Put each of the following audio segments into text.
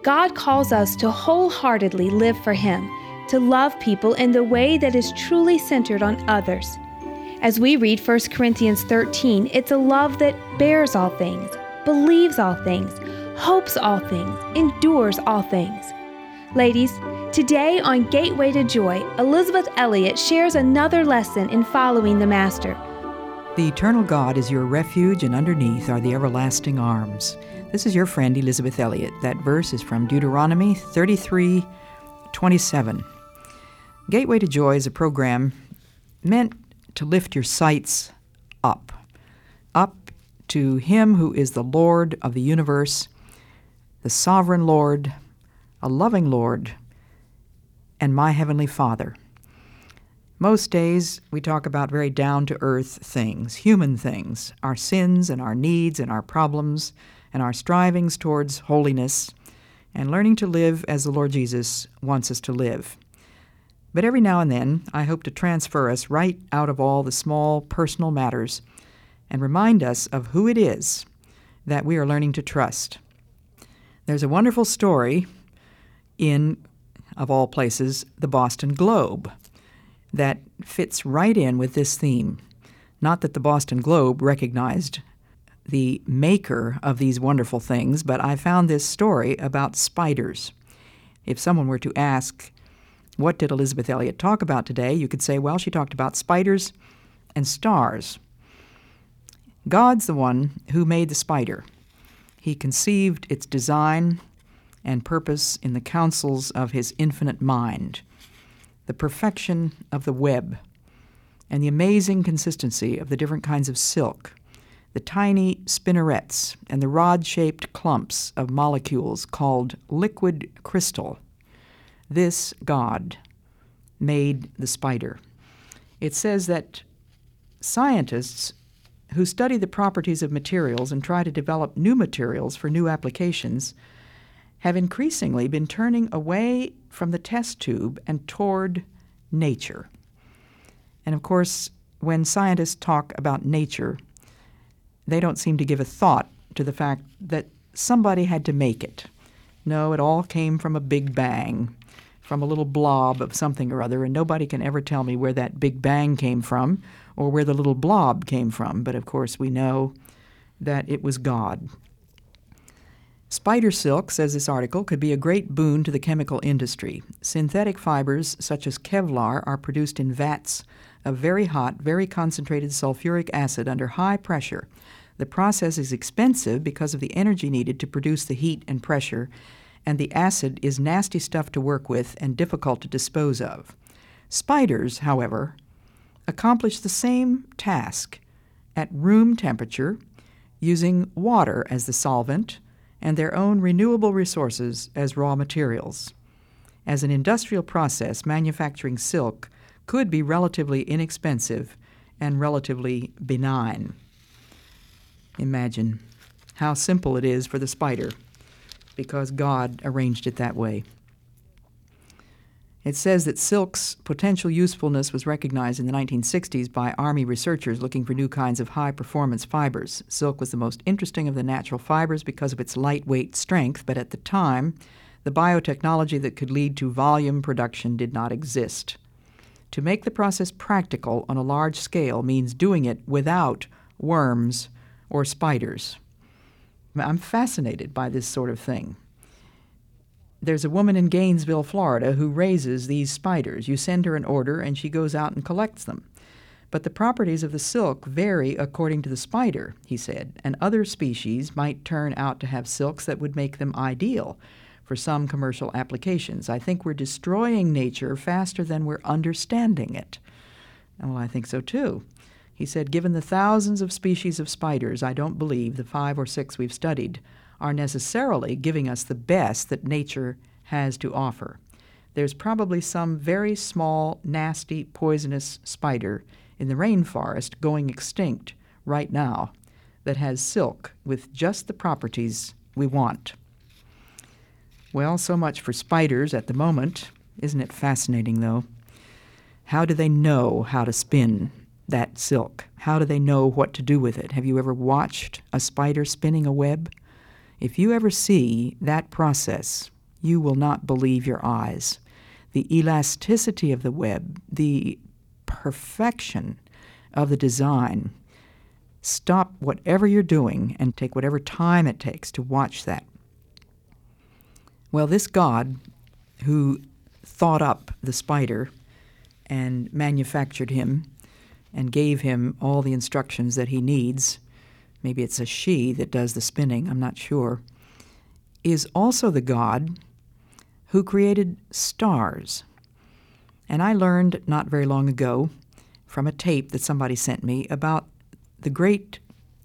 God calls us to wholeheartedly live for Him, to love people in the way that is truly centered on others. As we read 1 Corinthians 13, it's a love that bears all things, believes all things, hopes all things, endures all things. Ladies, today on Gateway to Joy, Elisabeth Elliot shares another lesson in following the Master. The eternal God is your refuge, and underneath are the everlasting arms. This is your friend Elisabeth Elliot. That verse is from Deuteronomy 33:27. Gateway to Joy is a program meant to lift your sights up to Him who is the Lord of the universe, the sovereign Lord, a loving Lord, and my Heavenly Father. Most days we talk about very down-to-earth things, human things, our sins and our needs and our problems and our strivings towards holiness and learning to live as the Lord Jesus wants us to live. But every now and then, I hope to transfer us right out of all the small personal matters and remind us of who it is that we are learning to trust. There's a wonderful story in, of all places, the Boston Globe that fits right in with this theme. Not that the Boston Globe recognized the maker of these wonderful things, but I found this story about spiders. If someone were to ask, what did Elisabeth Elliot talk about today? You could say, well, she talked about spiders and stars. God's the one who made the spider. He conceived its design and purpose in the counsels of His infinite mind, the perfection of the web, and the amazing consistency of the different kinds of silk, the tiny spinnerets and the rod-shaped clumps of molecules called liquid crystal. This God made the spider. It says that scientists who study the properties of materials and try to develop new materials for new applications have increasingly been turning away from the test tube and toward nature. And of course, when scientists talk about nature, they don't seem to give a thought to the fact that somebody had to make it. No, it all came from a big bang, from a little blob of something or other, and nobody can ever tell me where that big bang came from or where the little blob came from. But of course, we know that it was God. Spider silk, says this article, could be a great boon to the chemical industry. Synthetic fibers such as Kevlar are produced in vats of very hot, very concentrated sulfuric acid under high pressure. The process is expensive because of the energy needed to produce the heat and pressure, and the acid is nasty stuff to work with and difficult to dispose of. Spiders, however, accomplish the same task at room temperature using water as the solvent and their own renewable resources as raw materials. As an industrial process, manufacturing silk could be relatively inexpensive and relatively benign. Imagine how simple it is for the spider because God arranged it that way. It says that silk's potential usefulness was recognized in the 1960s by Army researchers looking for new kinds of high-performance fibers. Silk was the most interesting of the natural fibers because of its lightweight strength, but at the time, the biotechnology that could lead to volume production did not exist. To make the process practical on a large scale means doing it without worms or spiders. I'm fascinated by this sort of thing. There's a woman in Gainesville, Florida, who raises these spiders. You send her an order, and she goes out and collects them. But the properties of the silk vary according to the spider, he said, and other species might turn out to have silks that would make them ideal for some commercial applications. I think we're destroying nature faster than we're understanding it. Well, I think so too. He said, given the thousands of species of spiders, I don't believe the 5 or 6 we've studied are necessarily giving us the best that nature has to offer. There's probably some very small, nasty, poisonous spider in the rainforest going extinct right now that has silk with just the properties we want. Well, so much for spiders at the moment. Isn't it fascinating, though? How do they know how to spin that silk? How do they know what to do with it? Have you ever watched a spider spinning a web? If you ever see that process, you will not believe your eyes. The elasticity of the web, the perfection of the design. Stop whatever you're doing and take whatever time it takes to watch that. Well, this God who thought up the spider and manufactured him and gave him all the instructions that he needs, maybe it's a she that does the spinning, I'm not sure, is also the God who created stars. And I learned not very long ago from a tape that somebody sent me about the great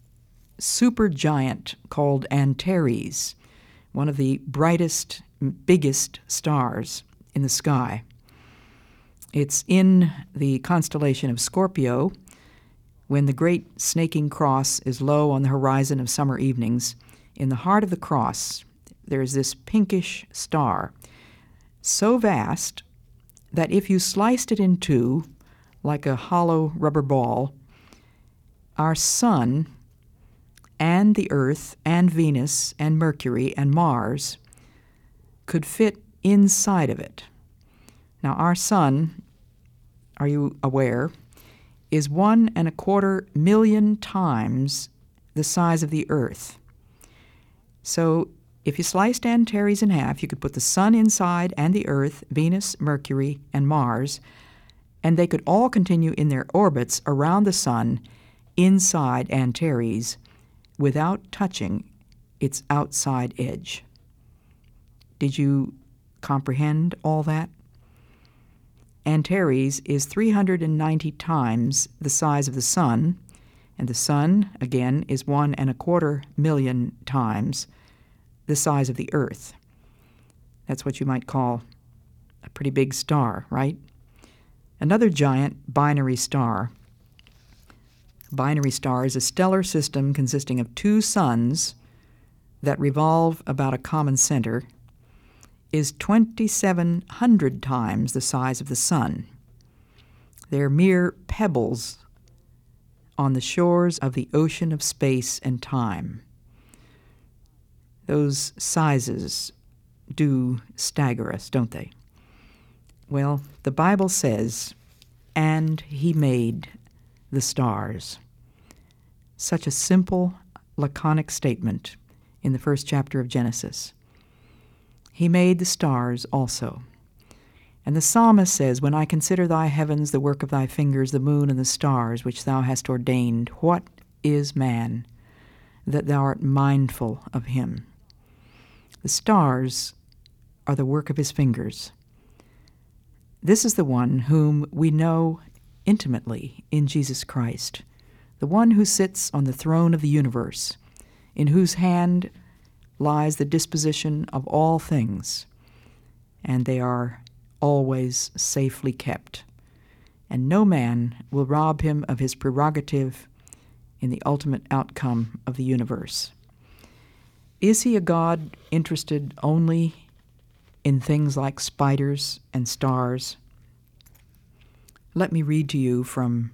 supergiant called Antares, one of the brightest, biggest stars in the sky. It's in the constellation of Scorpio. When the great snaking cross is low on the horizon of summer evenings, in the heart of the cross, there is this pinkish star, so vast that if you sliced it in two, like a hollow rubber ball, our sun and the Earth and Venus and Mercury and Mars could fit inside of it. Now, our sun, are you aware, is 1.25 million times the size of the Earth. So if you sliced Antares in half, you could put the sun inside and the Earth, Venus, Mercury, and Mars, and they could all continue in their orbits around the sun inside Antares without touching its outside edge. Did you comprehend all that? Antares is 390 times the size of the sun, and the sun, again, is 1.25 million times the size of the Earth. That's what you might call a pretty big star, right? Another giant binary star. A binary star is a stellar system consisting of two suns that revolve about a common center, is 2,700 times the size of the sun. They're mere pebbles on the shores of the ocean of space and time. Those sizes do stagger us, don't they? Well, the Bible says, "And he made the stars." Such a simple, laconic statement in the first chapter of Genesis. He made the stars also. And the psalmist says, "When I consider thy heavens, the work of thy fingers, the moon and the stars which thou hast ordained, what is man, that thou art mindful of him?" The stars are the work of his fingers. This is the one whom we know intimately in Jesus Christ, the one who sits on the throne of the universe, in whose hand lies the disposition of all things, and they are always safely kept, and no man will rob him of his prerogative in the ultimate outcome of the universe. Is he a God interested only in things like spiders and stars? Let me read to you from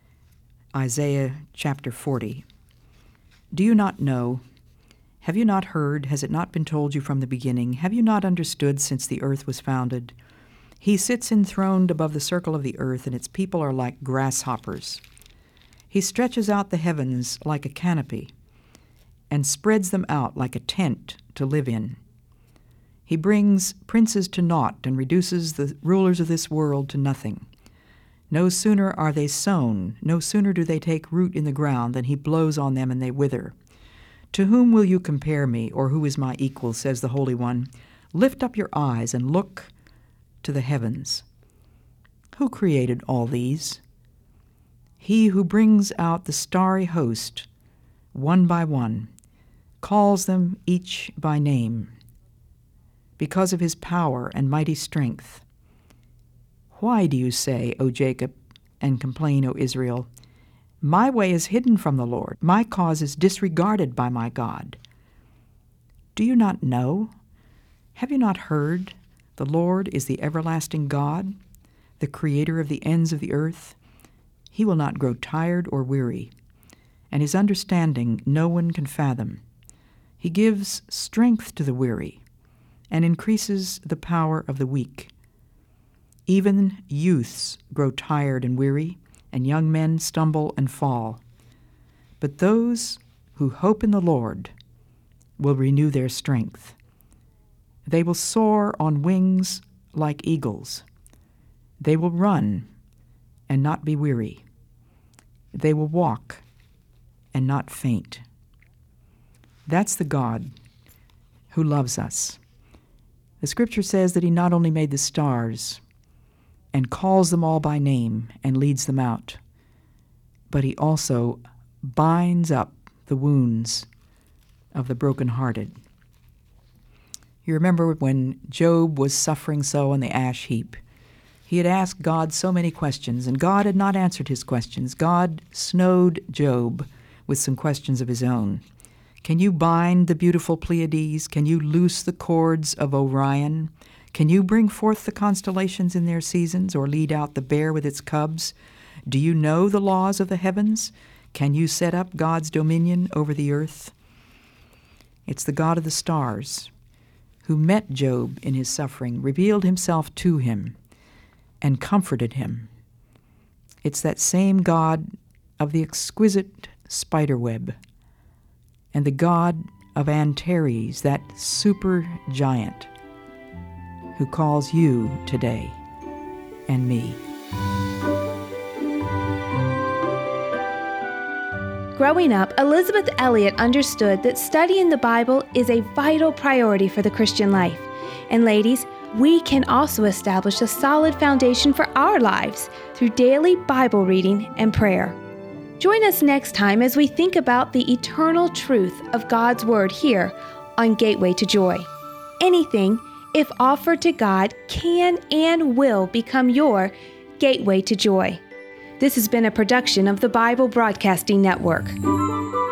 Isaiah chapter 40. "Do you not know? Have you not heard? Has it not been told you from the beginning? Have you not understood since the earth was founded? He sits enthroned above the circle of the earth, and its people are like grasshoppers. He stretches out the heavens like a canopy and spreads them out like a tent to live in. He brings princes to naught and reduces the rulers of this world to nothing. No sooner are they sown, no sooner do they take root in the ground, than he blows on them and they wither. To whom will you compare me, or who is my equal, says the Holy One? Lift up your eyes and look to the heavens. Who created all these? He who brings out the starry host, one by one, calls them each by name, because of his power and mighty strength. Why do you say, O Jacob, and complain, O Israel? My way is hidden from the Lord. My cause is disregarded by my God. Do you not know? Have you not heard? The Lord is the everlasting God, the creator of the ends of the earth. He will not grow tired or weary, and his understanding no one can fathom. He gives strength to the weary and increases the power of the weak. Even youths grow tired and weary, and young men stumble and fall. But those who hope in the Lord will renew their strength. They will soar on wings like eagles. They will run and not be weary. They will walk and not faint. That's the God who loves us. The Scripture says that he not only made the stars and calls them all by name and leads them out, but he also binds up the wounds of the brokenhearted. You remember when Job was suffering so on the ash heap. He had asked God so many questions, and God had not answered his questions. God snowed Job with some questions of his own. Can you bind the beautiful Pleiades? Can you loose the cords of Orion? Can you bring forth the constellations in their seasons, or lead out the bear with its cubs? Do you know the laws of the heavens? Can you set up God's dominion over the earth? It's the God of the stars who met Job in his suffering, revealed himself to him, and comforted him. It's that same God of the exquisite spiderweb, and the God of Antares, that super giant, who calls you today and me. Growing up, Elizabeth Elliot understood that studying the Bible is a vital priority for the Christian life. And ladies, we can also establish a solid foundation for our lives through daily Bible reading and prayer. Join us next time as we think about the eternal truth of God's Word here on Gateway to Joy. Anything, if offered to God, can and will become your gateway to joy. This has been a production of the Bible Broadcasting Network.